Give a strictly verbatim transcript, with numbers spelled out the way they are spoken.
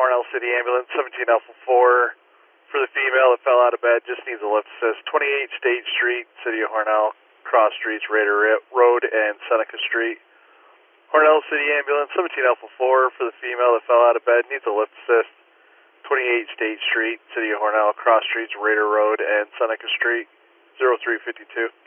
Hornell City Ambulance, seventeen Alpha four. For the female that fell out of bed, just needs a lift assist. twenty-eight State Street, City of Hornell, cross streets, Raider Road and Seneca Street. Hornell City Ambulance, seventeen Alpha four. For the female that fell out of bed, needs a lift assist. twenty-eight State Street, City of Hornell, cross streets, Raider Road and Seneca Street, zero three five two.